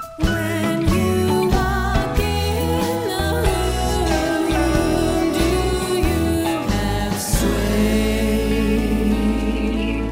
When you walk in the room, do you have sway?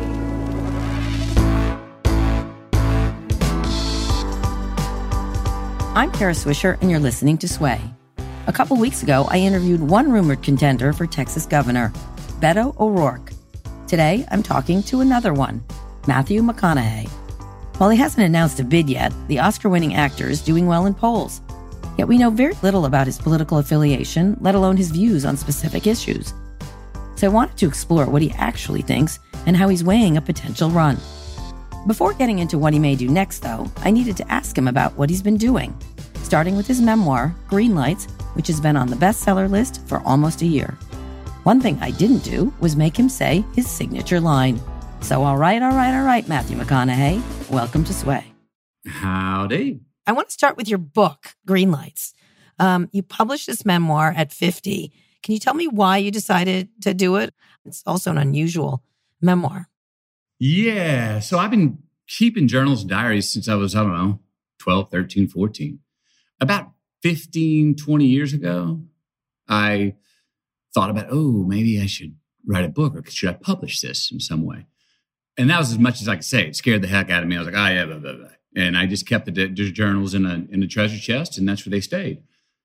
I'm Kara Swisher, and you're listening to Sway. A couple weeks ago, I interviewed one rumored contender for Texas governor, Beto O'Rourke. Today, I'm talking to another one, Matthew McConaughey. While he hasn't announced a bid yet, the Oscar-winning actor is doing well in polls. Yet we know very little about his political affiliation, let alone his views on specific issues. So I wanted to explore what he actually thinks and how he's weighing a potential run. Before getting into what he may do next, though, I needed to ask him about what he's been doing, starting with his memoir, Greenlights, which has been on the bestseller list for almost a year. One thing I didn't do was make him say his signature line. So all right, Matthew McConaughey, welcome to Sway. Howdy. I want to start with your book, Greenlights. You published this memoir at 50. Can you tell me why you decided to do it? It's also an unusual memoir. Yeah. So I've been keeping journals and diaries since I was, 12, 13, 14. About 15, 20 years ago, I thought about, maybe I should write a book, or should I publish this in some way? And that was as much as I could say. It scared the heck out of me. I was like, blah, blah, blah. And I just kept the journals in a treasure chest, and that's where they stayed.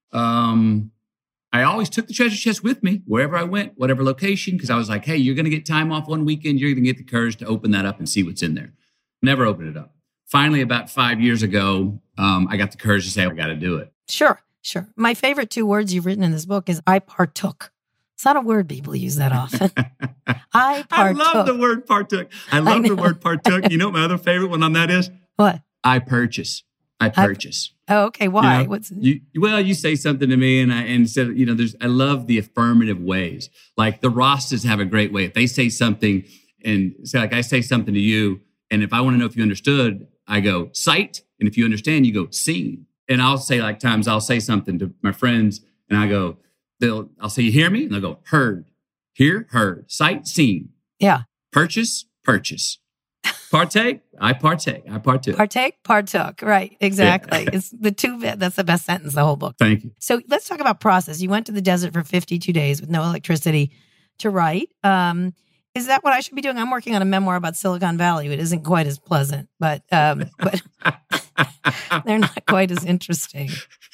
I always took the treasure chest with me wherever I went, whatever location, because I was like, hey, you're going to get time off one weekend. You're going to get the courage to open that up and see what's in there. Never opened it up. Finally, about 5 years ago, I got the courage to say, I got to do it. Sure. My favorite two words you've written in this book is I partook. It's not a word people use that often. I partook. I love the word partook. I love the word partook. You know what my other favorite one on that is? What? I purchase. Oh, okay. Why? You know, you say something to me, and said, I love the affirmative ways. Like the Rostas have a great way. If they say something, and say like I say something to you, and if I want to know if you understood, I go sight, and if you understand, you go seen. And I'll say like times I'll say something to my friends, and I go, I'll say, you hear me? And they'll go, heard, hear, heard, sight, seen. Yeah. Purchase. Partake, I partake. I partook. Partake, partook. Right, exactly. Yeah. It's the two bit. That's the best sentence, the whole book. Thank you. So let's talk about process. You went to the desert for 52 days with no electricity to write. Is that what I should be doing? I'm working on a memoir about Silicon Valley. It isn't quite as pleasant, but they're not quite as interesting.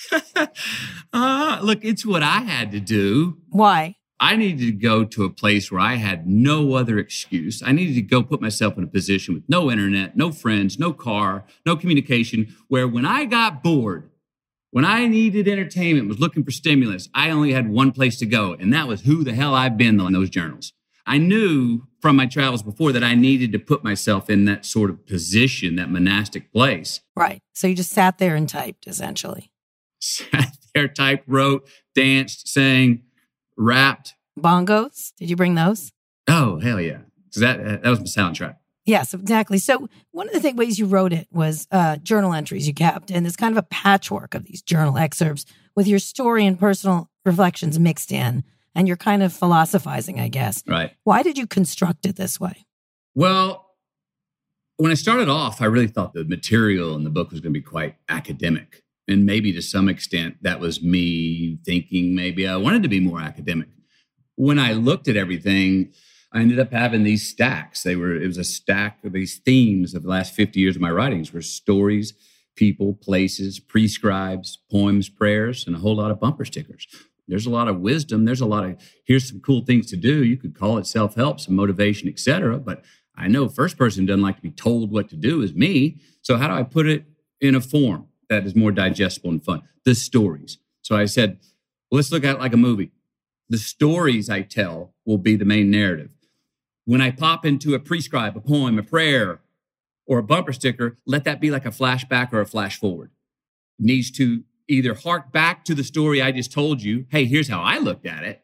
Look, it's what I had to do. Why? I needed to go to a place where I had no other excuse. I needed to go put myself in a position with no internet, no friends, no car, no communication, where when I got bored, when I needed entertainment, was looking for stimulus, I only had one place to go, and that was who the hell I've been in those journals. I knew from my travels before that I needed to put myself in that sort of position, that monastic place. Right. So you just sat there and typed, essentially. Sat there, typed, wrote, danced, sang, rapped. Bongos? Did you bring those? Oh, hell yeah. So that was my soundtrack. Yes, exactly. So one of the ways you wrote it was journal entries you kept. And it's kind of a patchwork of these journal excerpts with your story and personal reflections mixed in. And you're kind of philosophizing, I guess. Right. Why did you construct it this way? Well, when I started off, I really thought the material in the book was going to be quite academic. And maybe to some extent, that was me thinking maybe I wanted to be more academic. When I looked at everything, I ended up having these stacks. It was a stack of these themes of the last 50 years of my writings were stories, people, places, prescribes, poems, prayers, and a whole lot of bumper stickers. There's a lot of wisdom. There's a lot of, here's some cool things to do. You could call it self-help, some motivation, etc. But I know first person doesn't like to be told what to do is me. So how do I put it in a form that is more digestible and fun? The stories. So I said, well, let's look at it like a movie. The stories I tell will be the main narrative. When I pop into a prescribe, a poem, a prayer, or a bumper sticker, let that be like a flashback or a flash forward. It needs to either hark back to the story I just told you, hey, here's how I looked at it,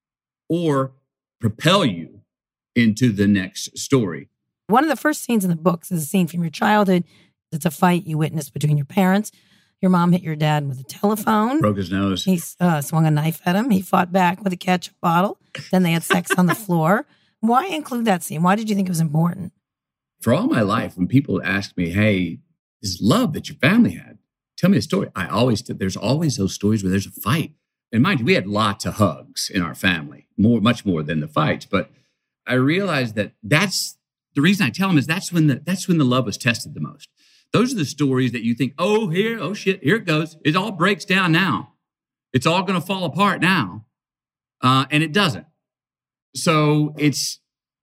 or propel you into the next story. One of the first scenes in the books is a scene from your childhood. It's a fight you witnessed between your parents. Your mom hit your dad with a telephone. Broke his nose. He swung a knife at him. He fought back with a ketchup bottle. Then they had sex on the floor. Why include that scene? Why did you think it was important? For all my life, when people ask me, hey, this love that your family had, tell me a story. There's always those stories where there's a fight. And mind you, we had lots of hugs in our family, much more than the fights. But I realized that's the reason I tell them is that's when the love was tested the most. Those are the stories that you think, oh shit, here it goes. It all breaks down now. It's all going to fall apart now. And it doesn't. So it's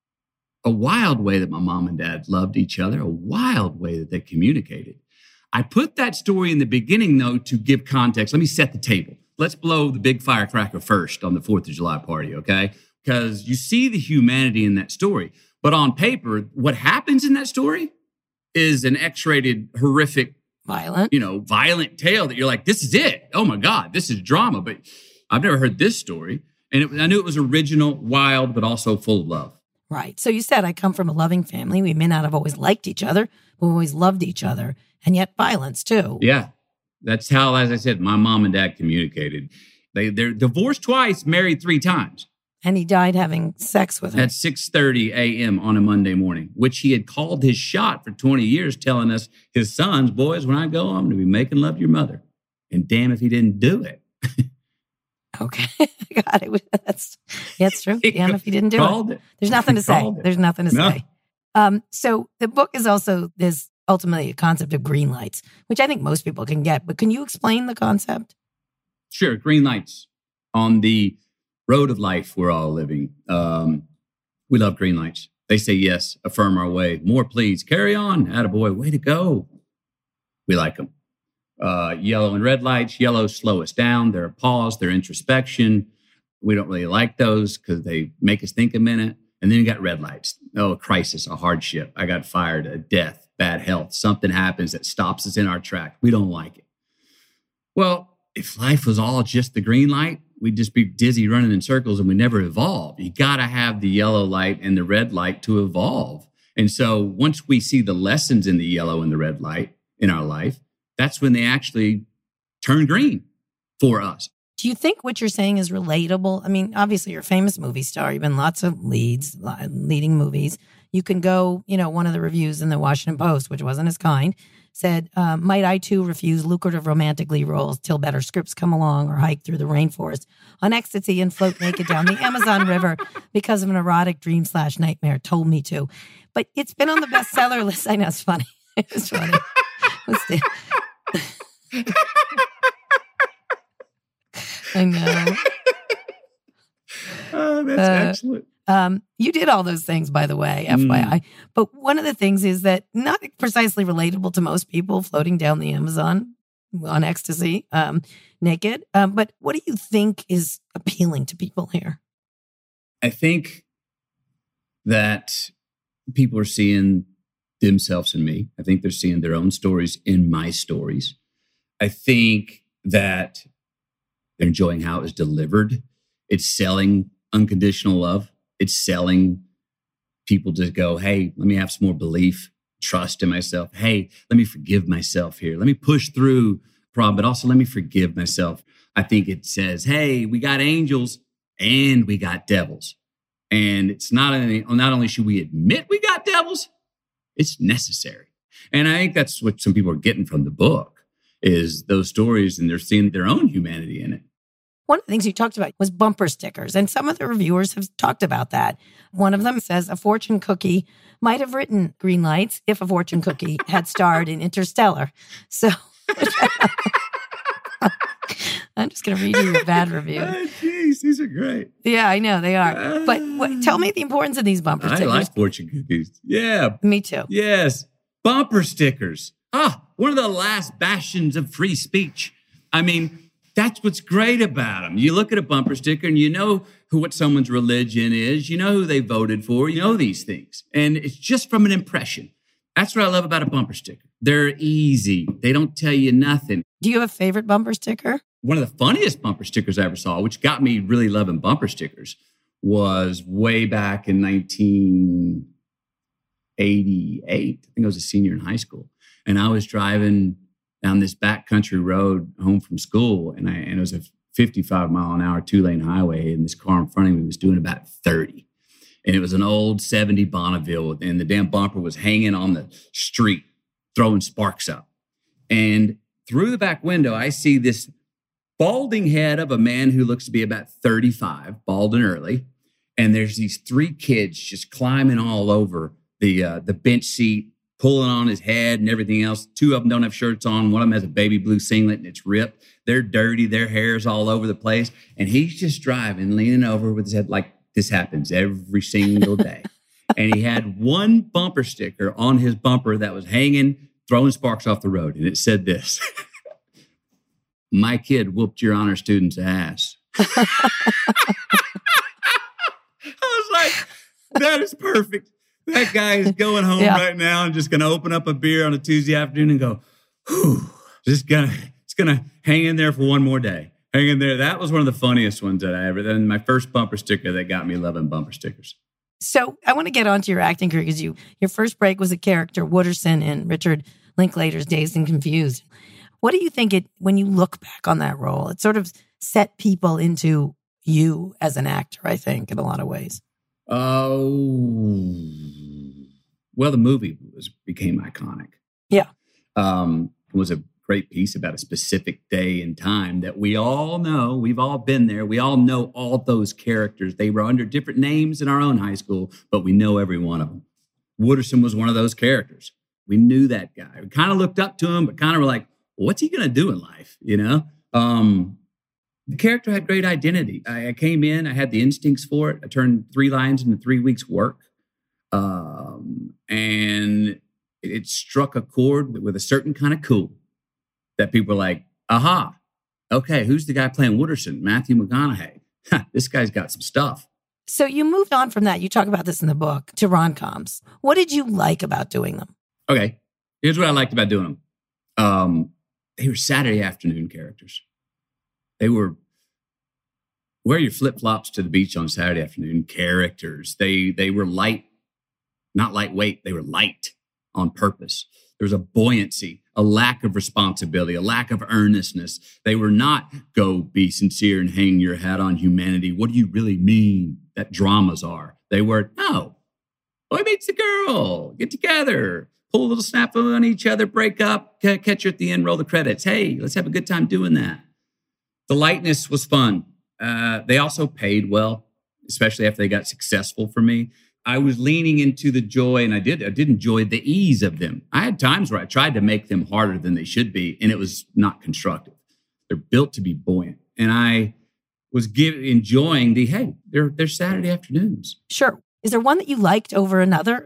a wild way that my mom and dad loved each other, a wild way that they communicated. I put that story in the beginning, though, to give context. Let me set the table. Let's blow the big firecracker first on the 4th of July party, okay? Because you see the humanity in that story. But on paper, what happens in that story is an X-rated, horrific, Violent. violent tale that you're like, this is it. Oh, my God, this is drama. But I've never heard this story. And I knew it was original, wild, but also full of love. Right. So you said I come from a loving family. We may not have always liked each other, but we always loved each other. And yet violence, too. Yeah. That's how, as I said, my mom and dad communicated. They're divorced twice, married 3 times. And he died having sex with her. At 6:30 a.m. on a Monday morning, which he had called his shot for 20 years, telling us, his sons, boys, when I go, I'm going to be making love to your mother. And damn if he didn't do it. Okay. God, that's true. Damn if he didn't do it. There's nothing to say. There's nothing to say. So the book is also this ultimately a concept of green lights, which I think most people can get. But can you explain the concept? Sure. Green lights on the road of life we're all living. We love green lights. They say yes, affirm our way. More please, carry on, attaboy, way to go. We like them. Yellow and red lights. Yellow slow us down. They're a pause. They're introspection. We don't really like those because they make us think a minute. And then you got red lights. Oh, a crisis, a hardship. I got fired, a death, bad health. Something happens that stops us in our track. We don't like it. Well, if life was all just the green light, we'd just be dizzy running in circles and we never evolve. You got to have the yellow light and the red light to evolve. And so once we see the lessons in the yellow and the red light in our life, that's when they actually turn green for us. Do you think what you're saying is relatable? I mean, obviously you're a famous movie star. You've been lots of leading movies. You can go, one of the reviews in the Washington Post, which wasn't as kind, said, might I too refuse lucrative romantic lead roles till better scripts come along or hike through the rainforest on ecstasy and float naked down the Amazon River because of an erotic dream/nightmare told me to. But it's been on the bestseller list. I know it's funny. It's funny. I know. Oh, that's excellent. You did all those things, by the way, FYI. But one of the things is that not precisely relatable to most people floating down the Amazon on ecstasy, naked. But what do you think is appealing to people here? I think that people are seeing themselves in me. I think they're seeing their own stories in my stories. I think that they're enjoying how it was delivered. It's selling unconditional love. It's selling people to go, hey, let me have some more belief, trust in myself. Hey, let me forgive myself here. Let me push through problem, but also let me forgive myself. I think it says, hey, we got angels and we got devils. And it's not only should we admit we got devils, it's necessary. And I think that's what some people are getting from the book is those stories, and they're seeing their own humanity in it. One of the things you talked about was bumper stickers, and some of the reviewers have talked about that. One of them says a fortune cookie might have written green lights if a fortune cookie had starred in Interstellar. So I'm just going to read you your bad review. Jeez, these are great. Yeah, I know they are. But tell me the importance of these bumper stickers. I like fortune cookies. Yeah. Me too. Yes. Bumper stickers. One of the last bastions of free speech. I mean, that's what's great about them. You look at a bumper sticker and you know what someone's religion is. You know who they voted for. You know these things. And it's just from an impression. That's what I love about a bumper sticker. They're easy. They don't tell you nothing. Do you have a favorite bumper sticker? One of the funniest bumper stickers I ever saw, which got me really loving bumper stickers, was way back in 1988. I think I was a senior in high school. And I was driving down this backcountry road home from school. And it was a 55 mile an hour, 2-lane highway. And this car in front of me was doing about 30. And it was an old 70 Bonneville. And the damn bumper was hanging on the street, throwing sparks up. And through the back window, I see this balding head of a man who looks to be about 35, bald and early. And there's these 3 kids just climbing all over the bench seat, pulling on his head and everything else. 2 of them don't have shirts on. One of them has a baby blue singlet and it's ripped. They're dirty. Their hair's all over the place. And he's just driving, leaning over with his head like this happens every single day. And he had one bumper sticker on his bumper that was hanging, throwing sparks off the road. And it said this, "My kid whooped your honor student's ass." I was like, that is perfect. That guy is going home right now and just going to open up a beer on a Tuesday afternoon and go, whew, it's going to hang in there for one more day. Hang in there. That was one of the funniest ones that I ever, then my first bumper sticker that got me loving bumper stickers. So I want to get onto your acting career because your first break was a character, Wooderson, in Richard Linklater's Dazed and Confused. What do you think when you look back on that role, it sort of set people into you as an actor, I think, in a lot of ways? Oh, well, the movie became iconic. Yeah. It was a great piece about a specific day and time that we all know. We've all been there. We all know all those characters. They were under different names in our own high school, but we know every one of them. Wooderson was one of those characters. We knew that guy. We kind of looked up to him, but kind of were like, what's he going to do in life? You know? The character had great identity. I came in, I had the instincts for it. I turned 3 lines into 3 weeks' work. And it struck a chord with a certain kind of cool that people were like, aha, okay, who's the guy playing Wooderson? Matthew McConaughey. This guy's got some stuff. So you moved on from that. You talk about this in the book, to rom-coms. What did you like about doing them? Okay, here's what I liked about doing them. They were Saturday afternoon characters. They were wear your flip-flops to the beach on Saturday afternoon characters. They were light, not lightweight. They were light on purpose. There was a buoyancy, a lack of responsibility, a lack of earnestness. They were not go be sincere and hang your hat on humanity. What do you really mean that dramas are? They were, no, boy meets the girl, get together, pull a little snap on each other, break up, catch her at the end, roll the credits. Hey, let's have a good time doing that. The lightness was fun. They also paid well, especially after they got successful for me. I was leaning into the joy, and I did enjoy the ease of them. I had times where I tried to make them harder than they should be, and it was not constructive. They're built to be buoyant. And I was enjoying they're Saturday afternoons. Sure. Is there one that you liked over another?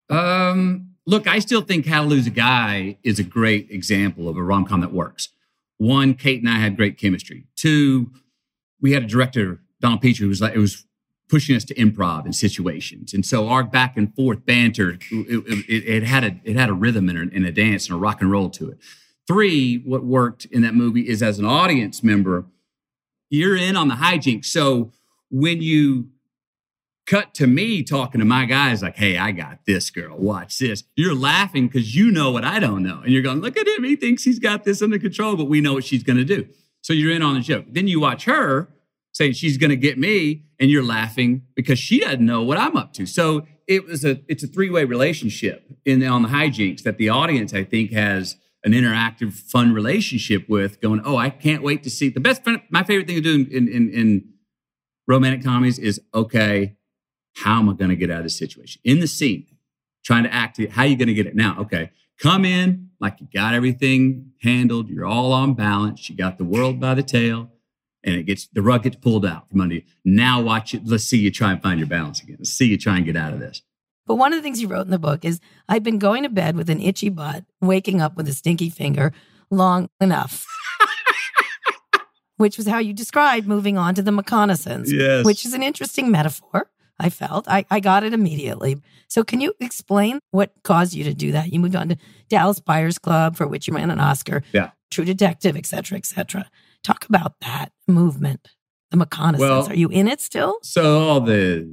Look, I still think How to Lose a Guy is a great example of a rom-com that works. 1, Kate and I had great chemistry. 2, we had a director, Donald Petrie, who was pushing us to improv in situations. And so our back and forth banter, it had a rhythm and a dance and a rock and roll to it. 3, what worked in that movie is, as an audience member, you're in on the hijinks. So when you cut to me talking to my guys like, hey, I got this, girl, watch this. You're laughing because you know what I don't know. And you're going, look at him. He thinks he's got this under control, but we know what she's going to do. So you're in on the joke. Then you watch her say she's going to get me, and you're laughing because she doesn't know what I'm up to. So it's a 3-way relationship on the hijinks that the audience, I think, has an interactive, fun relationship with, going, oh, I can't wait to see. My favorite thing to do in romantic comedies is, okay, how am I going to get out of this situation? In the scene, trying to act it, how are you going to get it? Now, okay, come in like you got everything handled. You're all on balance. You got the world by the tail, and the rug gets pulled out from under you. Now watch it. Let's see you try and find your balance again. Let's see you try and get out of this. But one of the things you wrote in the book is, I've been going to bed with an itchy butt, waking up with a stinky finger long enough. Which was how you described moving on to the McConaissance, yes. Which is an interesting metaphor, I felt. I got it immediately. So can you explain what caused you to do that? You moved on to Dallas Buyers Club, for which you won an Oscar, True Detective, et cetera, et cetera. Talk about that movement, the McConaissance. Well, are you in it still? So all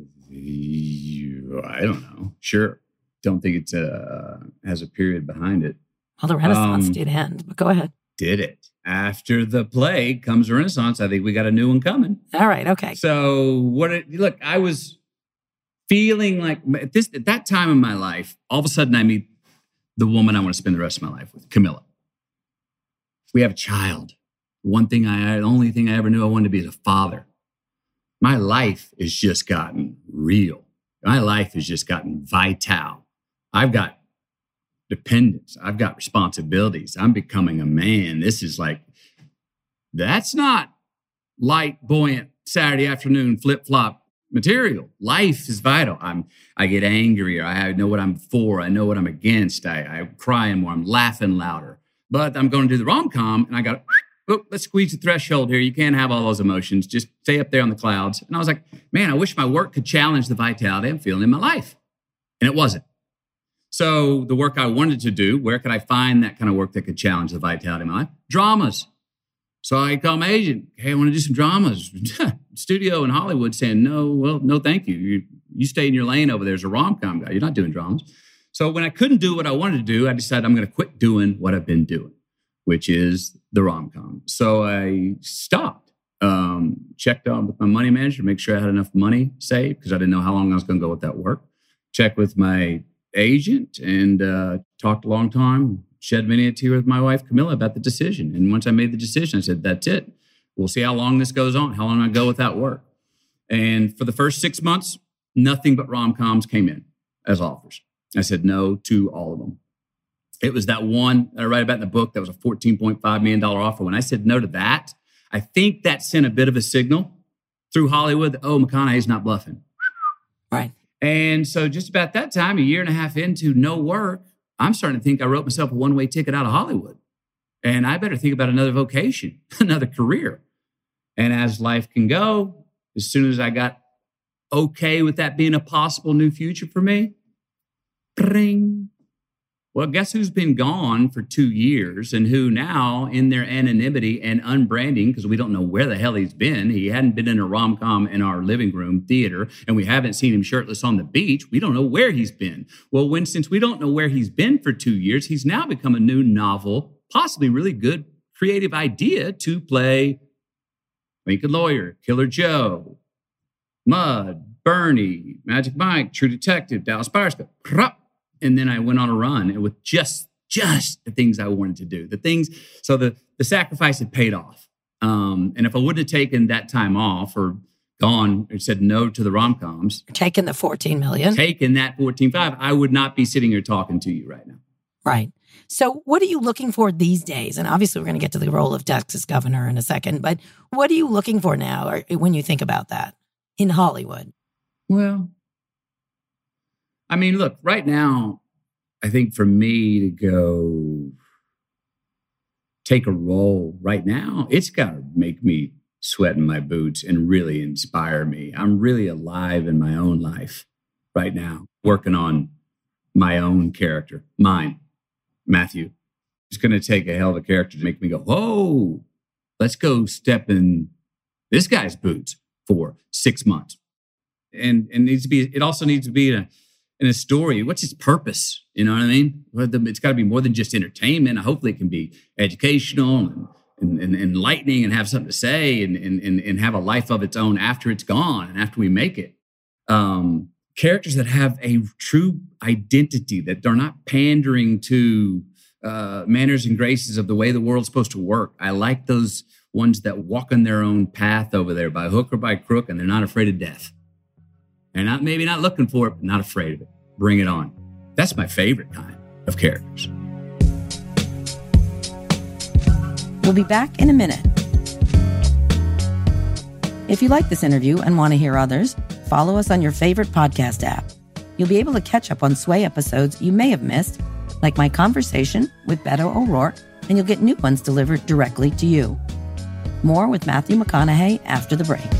I don't know. Sure. Don't think it has a period behind it. Well, the Renaissance did end, but go ahead. Did it? After the plague comes the Renaissance. I think we got a new one coming. All right. Okay. So look, I was feeling like at that time in my life, all of a sudden I meet the woman I want to spend the rest of my life with, Camilla. We have a child. The only thing I ever knew I wanted to be is a father. My life has just gotten real. My life has just gotten vital. I've got dependence. I've got responsibilities. I'm becoming a man. That's not light, buoyant, Saturday afternoon flip-flop material. Life is vital. I get angrier. I know what I'm for. I know what I'm against. I'm crying more. I'm laughing louder. But I'm going to do the rom-com, and I got, let's squeeze the threshold here. You can't have all those emotions. Just stay up there on the clouds. And I was like, man, I wish my work could challenge the vitality I'm feeling in my life. And it wasn't. So the work I wanted to do, where could I find that kind of work that could challenge the vitality of my life? Dramas. So I called my agent. Hey, I want to do some dramas. Studio in Hollywood saying, no, thank you. You stay in your lane over there as a rom-com guy. You're not doing dramas. So when I couldn't do what I wanted to do, I decided I'm going to quit doing what I've been doing, which is the rom-com. So I stopped, checked on with my money manager to make sure I had enough money saved because I didn't know how long I was going to go with that work. Checked with my agent and talked a long time, shed many a tear with my wife, Camilla, about the decision. And once I made the decision, I said, that's it. We'll see how long this goes on, how long I go without work. And for the first 6 months, nothing but rom-coms came in as offers. I said no to all of them. It was that one that I write about in the book that was a $14.5 million offer. When I said no to that, I think that sent a bit of a signal through Hollywood that, McConaughey's not bluffing. Right. And so just about that time, a year and a half into no work, I'm starting to think I wrote myself a one-way ticket out of Hollywood. And I better think about another vocation, another career. And as life can go, as soon as I got okay with that being a possible new future for me, ring. Well, guess who's been gone for 2 years and who now, in their anonymity and unbranding, because we don't know where the hell he's been. He hadn't been in a rom-com in our living room theater, and we haven't seen him shirtless on the beach. We don't know where he's been. Well, since we don't know where he's been for 2 years, he's now become a new novel, possibly really good creative idea to play Lincoln Lawyer, Killer Joe, Mud, Bernie, Magic Mike, True Detective, Dallas Buyers Club. And then I went on a run with just the things I wanted to do. So the sacrifice had paid off. And if I wouldn't have taken that time off or gone and said no to the rom-coms. Taking the $14 million. Taking that 14.5, I would not be sitting here talking to you right now. Right. So what are you looking for these days? And obviously we're going to get to the role of Texas governor in a second, but what are you looking for now or when you think about that in Hollywood? Well, I mean, look, right now, I think for me to go take a role right now, it's got to make me sweat in my boots and really inspire me. I'm really alive in my own life right now, working on my own character, mine, Matthew. It's going to take a hell of a character to make me go, whoa, let's go step in this guy's boots for 6 months. And it also needs to be in a story. What's its purpose? You know what I mean? It's got to be more than just entertainment. Hopefully it can be educational and enlightening and have something to say and have a life of its own after it's gone and after we make it. Characters that have a true identity, that are not pandering to manners and graces of the way the world's supposed to work. I like those ones that walk on their own path over there by hook or by crook, and they're not afraid of death. They're maybe not looking for it, but not afraid of it. Bring it on. That's my favorite kind of characters. We'll be back in a minute. If you like this interview and want to hear others, follow us on your favorite podcast app. You'll be able to catch up on Sway episodes you may have missed, like my conversation with Beto O'Rourke, and you'll get new ones delivered directly to you. More with Matthew McConaughey after the break.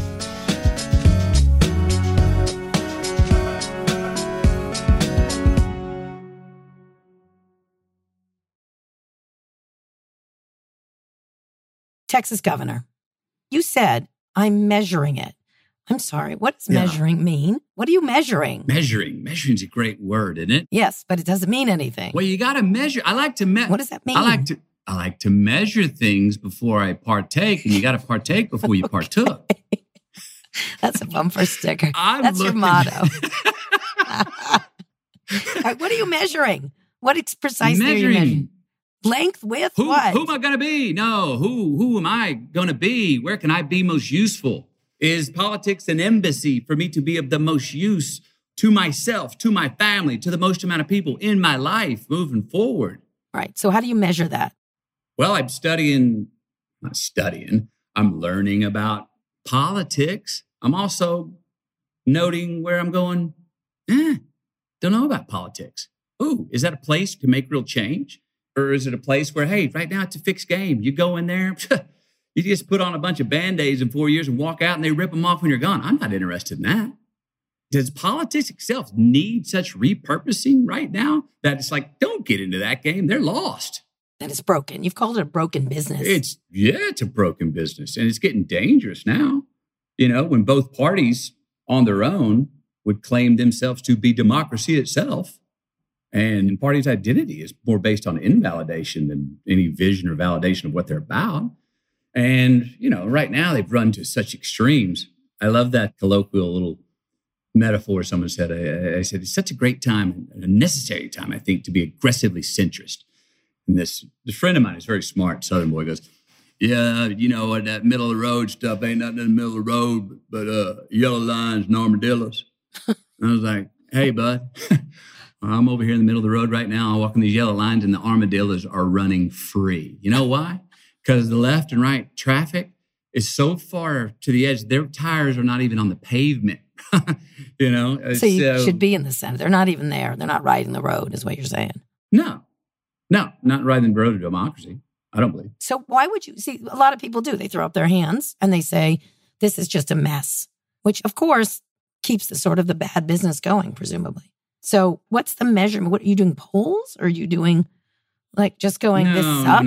Texas governor, you said, I'm measuring it. I'm sorry, what does measuring mean? What are you measuring? Measuring's a great word, isn't it? Yes, but it doesn't mean anything. Well, you got to measure. I like to measure. What does that mean? I like to measure things before I partake, and you got to partake before you partook. That's a bumper sticker. That's your motto. All right, what are you measuring? What precisely are you measuring? Length, width, Who what? am I going to be? No, who am I going to be? Where can I be most useful? Is politics an embassy for me to be of the most use to myself, to my family, to the most amount of people in my life moving forward? Right. So how do you measure that? Well, I'm learning about politics. I'm also noting where I'm going, don't know about politics. Ooh, is that a place to make real change? Or is it a place where, hey, right now it's a fixed game. You go in there, you just put on a bunch of Band-Aids in 4 years and walk out and they rip them off when you're gone. I'm not interested in that. Does politics itself need such repurposing right now that it's like, don't get into that game. They're lost. That it's broken. You've called it a broken business. It's a broken business and it's getting dangerous now. You know, when both parties on their own would claim themselves to be democracy itself. And parties' identity is more based on invalidation than any vision or validation of what they're about. And, you know, right now they've run to such extremes. I love that colloquial little metaphor someone said. I said, it's such a great time, a necessary time, I think, to be aggressively centrist. And this friend of mine is very smart, Southern boy, goes, yeah, you know, that middle of the road stuff ain't nothing in the middle of the road but yellow lines and armadillos. I was like, hey, bud, I'm over here in the middle of the road right now. I'm walking these yellow lines and the armadillos are running free. You know why? Because the left and right traffic is so far to the edge, their tires are not even on the pavement. You know? So you should be in the center. They're not even there. They're not riding the road, is what you're saying. No, not riding the road to democracy. I don't believe. So why would you see? A lot of people do. They throw up their hands and they say, this is just a mess, which of course keeps the sort of the bad business going, presumably. So what's the measurement? What are you doing? Polls? Or are you doing like just going, this sucks?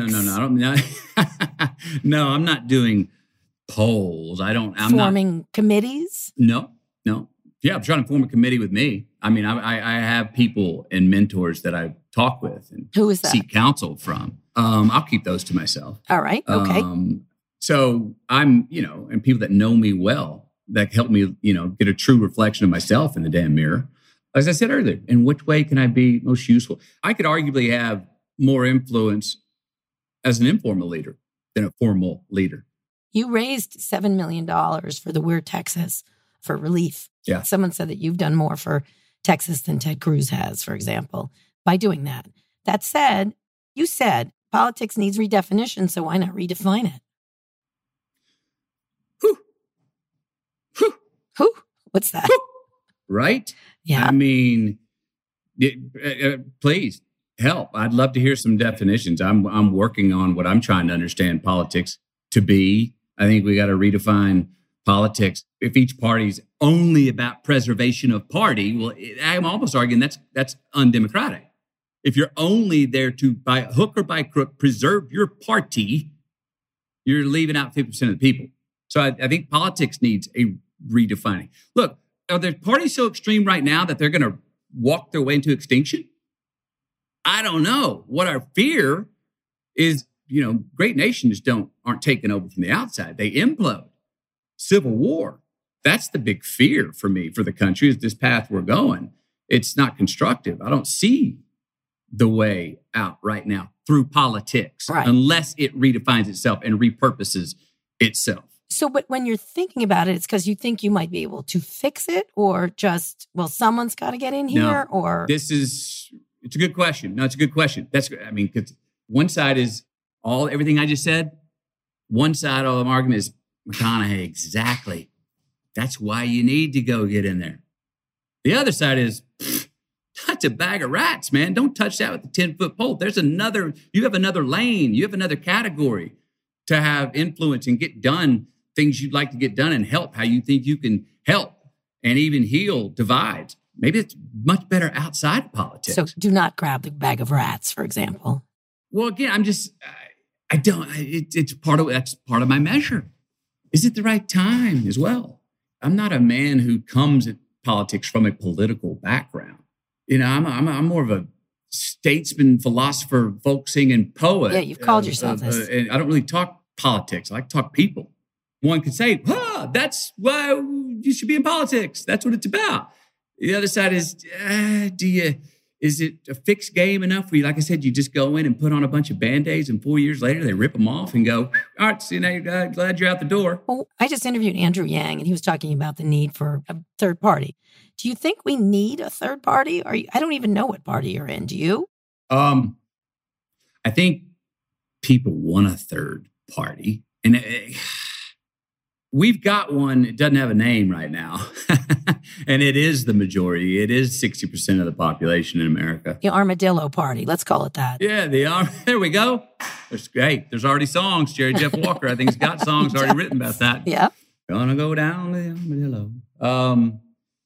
No, I'm not doing polls. I'm forming committees? No. Yeah, I'm trying to form a committee with me. I mean, I have people and mentors that I talk with and who is that? Seek counsel from. I'll keep those to myself. All right. Okay. So I'm, you know, and people that know me well that help me, you know, get a true reflection of myself in the damn mirror. As I said earlier, in which way can I be most useful? I could arguably have more influence as an informal leader than a formal leader. You raised $7 million for the We're Texas for relief. Yeah. Someone said that you've done more for Texas than Ted Cruz has, for example, by doing that. That said, you said politics needs redefinition, so why not redefine it? Who? What's that? Right? Yeah. I mean, please help. I'd love to hear some definitions. I'm working on what I'm trying to understand politics to be. I think we got to redefine politics. If each party's only about preservation of party, well, I'm almost arguing that's undemocratic. If you're only there to, by hook or by crook, preserve your party, you're leaving out 50% of the people. So I think politics needs a redefining. Look, are there parties so extreme right now that they're going to walk their way into extinction? I don't know. What our fear is, you know, great nations aren't taken over from the outside. They implode. Civil war. That's the big fear for me, for the country, is this path we're going. It's not constructive. I don't see the way out right now through politics, right, unless it redefines itself and repurposes itself. So, but when you're thinking about it, it's because you think you might be able to fix it, or just, well, someone's got to get in here, or it's a good question. No, it's a good question. Because one side is everything I just said. One side of the argument is McConaughey, exactly. That's why you need to go get in there. The other side is, that's a bag of rats, man. Don't touch that with a 10-foot pole. You have another lane. You have another category to have influence and get done things you'd like to get done and help how you think you can help and even heal divides. Maybe it's much better outside of politics. So do not grab the bag of rats, for example. Well, again, that's part of my measure. Is it the right time as well? I'm not a man who comes at politics from a political background. You know, I'm more of a statesman, philosopher, folk singing poet. Yeah, you've called yourself this. And I don't really talk politics. I like to talk people. One could say, that's why you should be in politics. That's what it's about. The other side is, Is it a fixed game enough where, like I said, you just go in and put on a bunch of Band-Aids and 4 years later they rip them off and go, all right, see, now you're glad you're out the door. Well, I just interviewed Andrew Yang, and he was talking about the need for a third party. Do you think we need a third party? Or I don't even know what party you're in. Do you? I think people want a third party. And we've got one. It doesn't have a name right now. And it is the majority. It is 60% of the population in America. The Armadillo Party. Let's call it that. Yeah, there we go. There's already songs. Jerry Jeff Walker, I think, has got songs already written about that. Yeah. Gonna go down the Armadillo.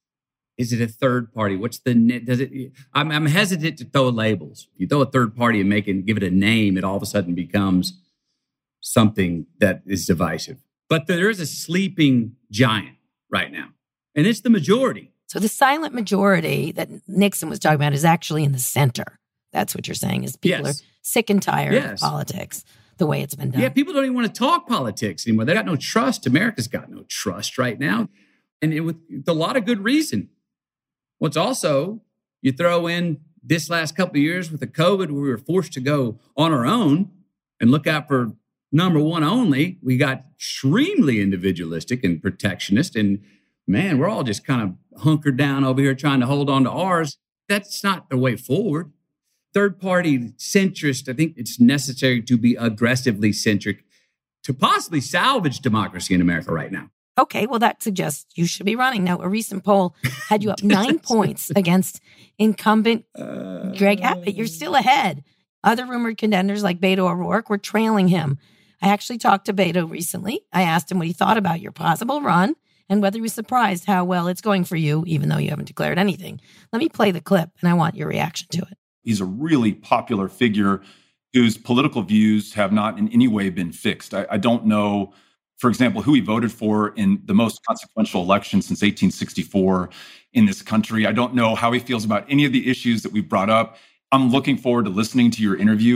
Is it a third party? What's the does it? I'm hesitant to throw labels. If you throw a third party and give it a name, it all of a sudden becomes something that is divisive. But there is a sleeping giant right now, and it's the majority. So the silent majority that Nixon was talking about is actually in the center. That's what you're saying, is people are sick and tired of politics, the way it's been done. Yeah, people don't even want to talk politics anymore. They got no trust. America's got no trust right now. And with a lot of good reason. What's also, you throw in this last couple of years with the COVID, where we were forced to go on our own and look out for number one only. We got extremely individualistic and protectionist. And man, we're all just kind of hunkered down over here trying to hold on to ours. That's not the way forward. Third party centrist, I think it's necessary to be aggressively centric to possibly salvage democracy in America right now. Okay, well, that suggests you should be running. Now, a recent poll had you up 9 points against incumbent Greg Abbott. You're still ahead. Other rumored contenders like Beto O'Rourke were trailing him. I actually talked to Beto recently. I asked him what he thought about your possible run and whether he was surprised how well it's going for you, even though you haven't declared anything. Let me play the clip, and I want your reaction to it. He's a really popular figure whose political views have not in any way been fixed. I don't know, for example, who he voted for in the most consequential election since 1864 in this country. I don't know how he feels about any of the issues that we brought up. I'm looking forward to listening to your interview.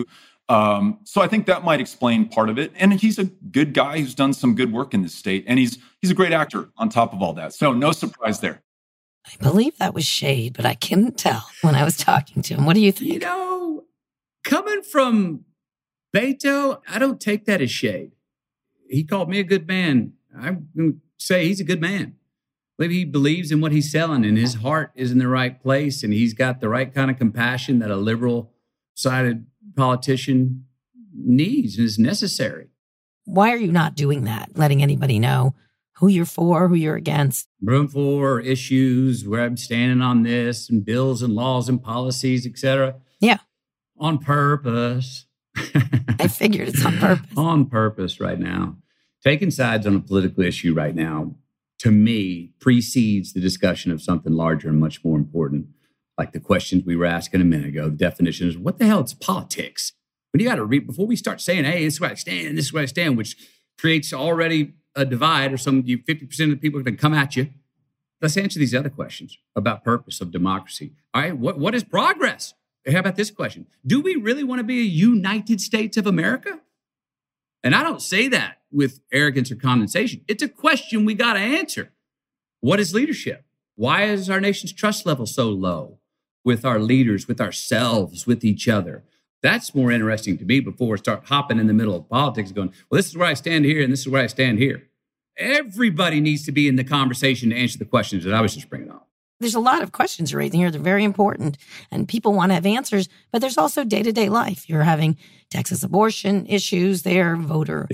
So I think that might explain part of it. And he's a good guy who's done some good work in this state. And he's a great actor on top of all that. So no surprise there. I believe that was shade, but I couldn't tell when I was talking to him. What do you think? You know, coming from Beto, I don't take that as shade. He called me a good man. I'm going to say he's a good man. Maybe he believes in what he's selling and his heart is in the right place and he's got the right kind of compassion that a liberal-sided politician needs and is necessary. Why are you not doing that, letting anybody know who you're for, who you're against? Room for issues where I'm standing on this and bills and laws and policies, et cetera. Yeah. On purpose. I figured it's on purpose. On purpose right now. Taking sides on a political issue right now, to me, precedes the discussion of something larger and much more important. Like the questions we were asking a minute ago, the definition is, what the hell is politics? But you got to read, before we start saying, hey, this is where I stand, this is where I stand, which creates already a divide, or 50% of the people are going to come at you. Let's answer these other questions about purpose of democracy. All right, what is progress? How about this question? Do we really want to be a United States of America? And I don't say that with arrogance or condescension. It's a question we got to answer. What is leadership? Why is our nation's trust level so low with our leaders, with ourselves, with each other? That's more interesting to me before we start hopping in the middle of politics going, well, this is where I stand here and this is where I stand here. Everybody needs to be in the conversation to answer the questions that I was just bringing up. There's a lot of questions you're raising here. They're very important and people want to have answers, but there's also day-to-day life. You're having Texas abortion issues there, voter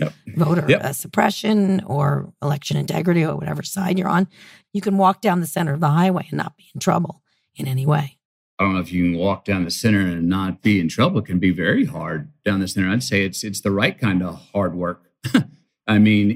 suppression or election integrity or whatever side you're on. You can walk down the center of the highway and not be in trouble in any way. I don't know if you can walk down the center and not be in trouble. It can be very hard down the center. I'd say it's the right kind of hard work. I mean,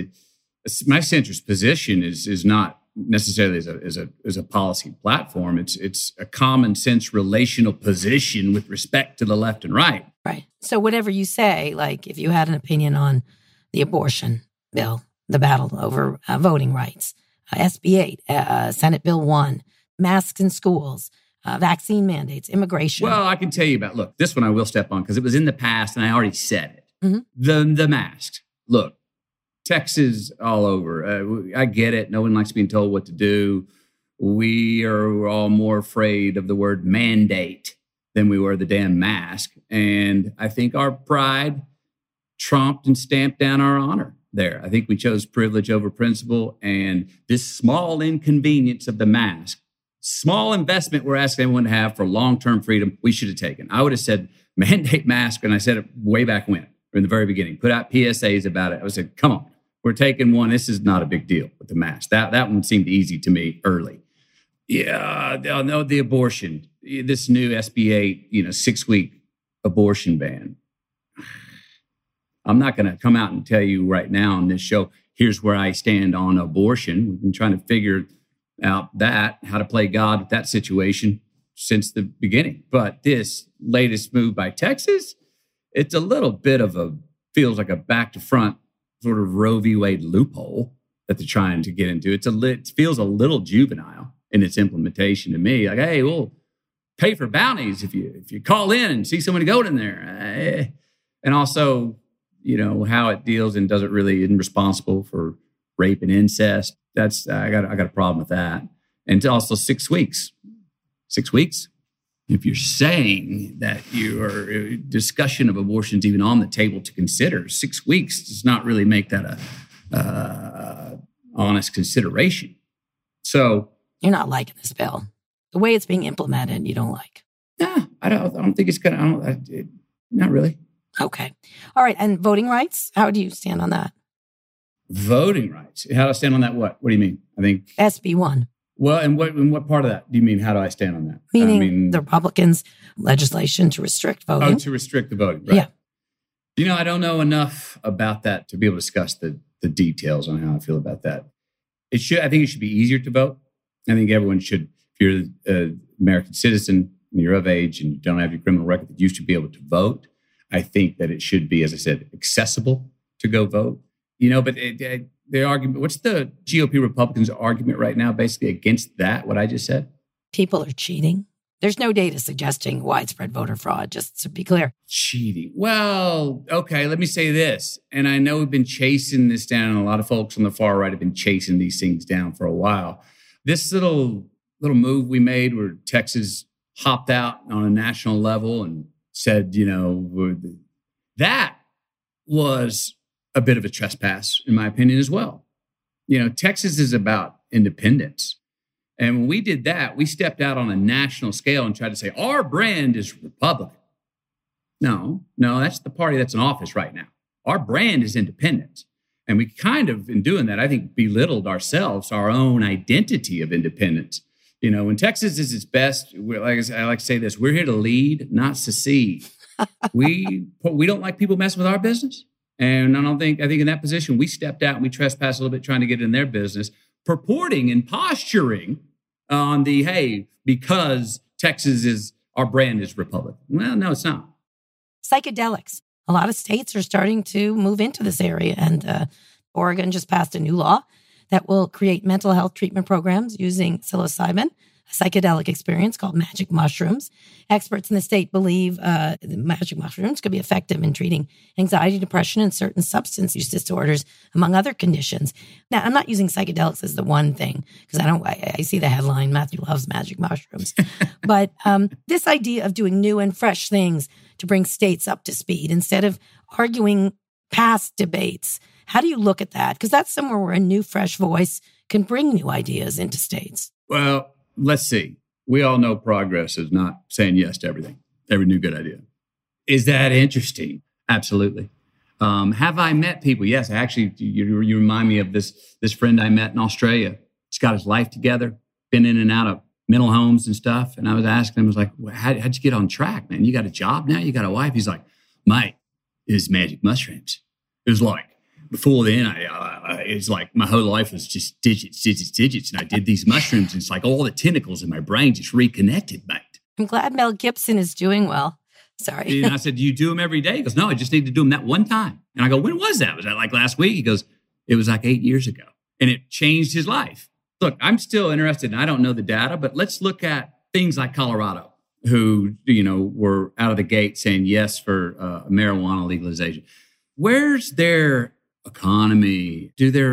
my centrist position is not necessarily as a policy platform. It's a common sense relational position with respect to the left and right. Right. So whatever you say, like if you had an opinion on the abortion bill, the battle over voting rights, SB 8, Senate Bill 1, masks in schools, vaccine mandates, immigration. Well, I can tell you about, look, this one I will step on because it was in the past and I already said it. Mm-hmm. The masks. Look, Texas all over. I get it. No one likes being told what to do. we are all more afraid of the word mandate than we were the damn mask. And I think our pride trumped and stamped down our honor there. I think we chose privilege over principle. And this small inconvenience of the mask, small investment we're asking everyone to have for long-term freedom, we should have taken. I would have said mandate mask, and I said it way back when, in the very beginning, put out PSAs about it. I said, come on, we're taking one. This is not a big deal with the mask. That one seemed easy to me early. Yeah, no, the abortion, this new SB 8, 6-week abortion ban. I'm not going to come out and tell you right now on this show, here's where I stand on abortion. We've been trying to figure out how to play God with that situation since the beginning. But this latest move by Texas, it's a little bit feels like a back to front sort of Roe v. Wade loophole that they're trying to get into. It feels a little juvenile in its implementation to me. Like, hey, we'll pay for bounties if you call in and see someone go in there. And also, how it deals and isn't responsible for rape and incest. I got a problem with that. And also 6 weeks. 6 weeks. If you're saying that your discussion of abortion is even on the table to consider, 6 weeks does not really make that a honest consideration. So You're not liking this bill. The way it's being implemented, you don't like. No, I don't think it's gonna. Not really. Okay. All right. And voting rights, how do you stand on that? Voting rights. How do I stand on that? What do you mean? I think SB 1. Well, and what part of that do you mean? How do I stand on that? Meaning the Republicans' legislation to restrict voting. Oh, to restrict the voting. Right. Yeah. I don't know enough about that to be able to discuss the details on how I feel about that. I think it should be easier to vote. I think everyone should, if you're an American citizen and you're of age and you don't have your criminal record, that you should be able to vote. I think that it should be, as I said, accessible to go vote. But the argument, what's the GOP Republicans' argument right now basically against that, what I just said? People are cheating. There's no data suggesting widespread voter fraud, just to be clear. Cheating. Well, okay, let me say this. And I know we've been chasing this down, and a lot of folks on the far right have been chasing these things down for a while. This little move we made where Texas hopped out on a national level and said, that was a bit of a trespass, in my opinion, as well. Texas is about independence. And when we did that, we stepped out on a national scale and tried to say, our brand is Republican. No, that's the party that's in office right now. Our brand is independence. And we kind of, in doing that, I think, belittled ourselves, our own identity of independence. When Texas is its best, I like to say this, we're here to lead, not secede. We don't like people messing with our business. And I think in that position, we stepped out and we trespassed a little bit trying to get in their business, purporting and posturing on because Texas our brand is Republican. Well, no, it's not. Psychedelics. A lot of states are starting to move into this area. And Oregon just passed a new law that will create mental health treatment programs using psilocybin, a psychedelic experience called magic mushrooms. Experts in the state believe the magic mushrooms could be effective in treating anxiety, depression, and certain substance use disorders, among other conditions. Now, I'm not using psychedelics as the one thing, because I see the headline, Matthew loves magic mushrooms. But this idea of doing new and fresh things to bring states up to speed instead of arguing past debates. How do you look at that? Because that's somewhere where a new, fresh voice can bring new ideas into states. Well, let's see. We all know progress is not saying yes to everything, every new good idea. Is that interesting? Absolutely. Have I met people? Yes, actually, you remind me of this friend I met in Australia. He's got his life together, been in and out of mental homes and stuff. And I was asking him, I was like, well, how'd you get on track, man? You got a job now? You got a wife? He's like, mate, it's magic mushrooms. It was like, before then, it's like my whole life was just digits. And I did these mushrooms. And it's like all the tentacles in my brain just reconnected, mate. I'm glad Mel Gibson is doing well. Sorry. And I said, do you do them every day? He goes, no, I just need to do them that one time. And I go, when was that? Was that like last week? He goes, it was like 8 years ago. And it changed his life. Look, I'm still interested, and I don't know the data, but let's look at things like Colorado, who, were out of the gate saying yes for marijuana legalization. Where's their economy?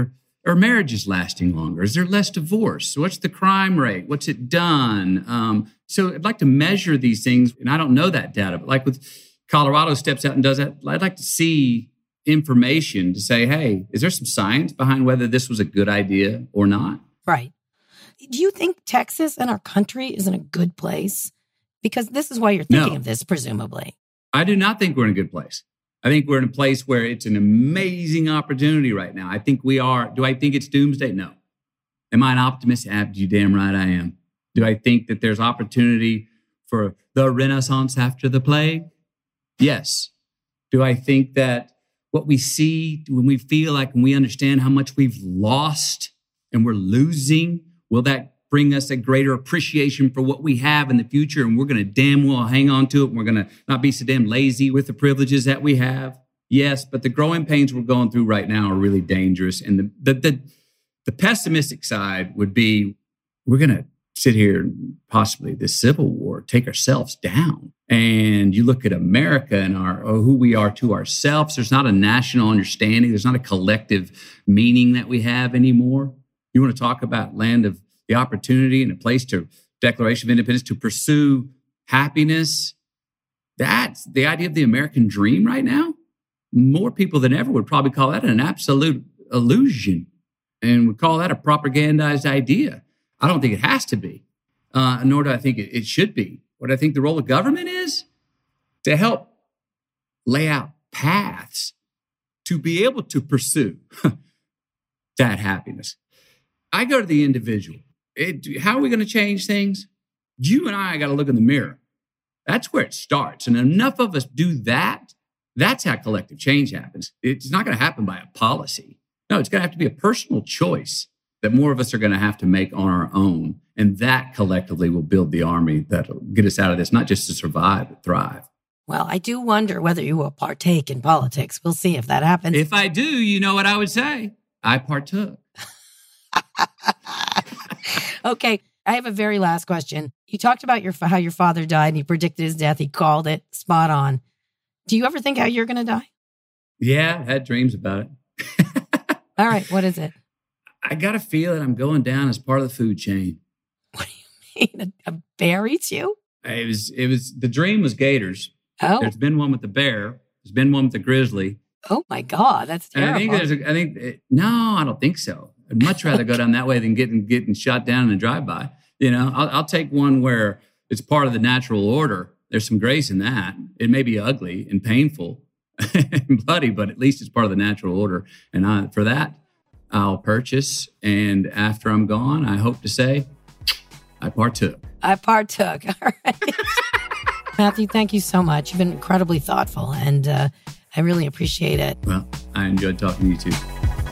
Are marriages lasting longer? Is there less divorce? What's the crime rate? What's it done? So I'd like to measure these things, and I don't know that data, but like with Colorado steps out and does that, I'd like to see information to say, hey, is there some science behind whether this was a good idea or not? Right. Do you think Texas and our country is in a good place? Because this is why you're thinking of this, presumably. I do not think we're in a good place. I think we're in a place where it's an amazing opportunity right now. I think we are. Do I think it's doomsday? No. Am I an optimist? You damn right I am. Do I think that there's opportunity for the Renaissance after the plague? Yes. Do I think that what we see when we feel like when we understand how much we've lost and we're losing, will that bring us a greater appreciation for what we have in the future? And we're going to damn well hang on to it. And we're going to not be so damn lazy with the privileges that we have. Yes, but the growing pains we're going through right now are really dangerous. And the pessimistic side would be, we're going to sit here and possibly this civil war, take ourselves down. And you look at America and who we are to ourselves. There's not a national understanding. There's not a collective meaning that we have anymore. You want to talk about land of the opportunity and a place to Declaration of Independence to pursue happiness. That's the idea of the American dream right now. More people than ever would probably call that an absolute illusion and would call that a propagandized idea. I don't think it has to be, nor do I think it should be. What I think the role of government is to help lay out paths to be able to pursue that happiness. I go to the individual. How are we going to change things? You and I got to look in the mirror. That's where it starts. And enough of us do that. That's how collective change happens. It's not going to happen by a policy. No, it's going to have to be a personal choice that more of us are going to have to make on our own. And that collectively will build the army that'll get us out of this, not just to survive, but thrive. Well, I do wonder whether you will partake in politics. We'll see if that happens. If I do, you know what I would say? I partook. Okay, I have a very last question. You talked about how your father died and he predicted his death. He called it spot on. Do you ever think how you're going to die? Yeah, I had dreams about it. All right, what is it? I got a feeling I'm going down as part of the food chain. What do you mean? A bear eats you? It was the dream was gators. Oh. There's been one with the bear. There's been one with the grizzly. Oh my God, that's terrible. And no, I don't think so. I'd much rather go down that way than getting shot down in a drive-by. You know, I'll take one where it's part of the natural order. There's some grace in that. It may be ugly and painful and bloody, but at least it's part of the natural order. And for that, I'll purchase. And after I'm gone, I hope to say, I partook. I partook. All right. Matthew, thank you so much. You've been incredibly thoughtful, and I really appreciate it. Well, I enjoyed talking to you too.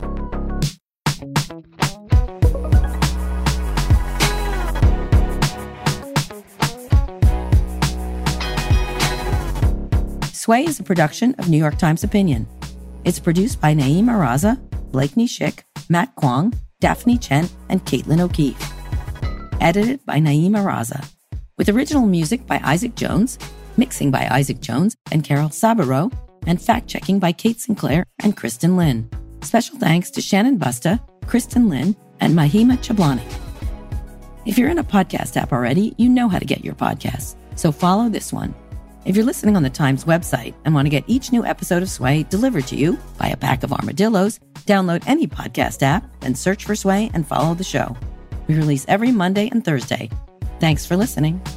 Sway is a production of New York Times Opinion. It's produced by Naeem Araza, Blakeney Schick, Matt Kwong, Daphne Chen, and Caitlin O'Keefe. Edited by Naeem Araza. With original music by Isaac Jones, mixing by Isaac Jones and Carol Sabaro, and fact-checking by Kate Sinclair and Kristen Lynn. Special thanks to Shannon Busta, Kristen Lynn, and Mahima Chablani. If you're in a podcast app already, you know how to get your podcasts, so follow this one. If you're listening on the Times website and want to get each new episode of Sway delivered to you by a pack of armadillos, download any podcast app and search for Sway and follow the show. We release every Monday and Thursday. Thanks for listening.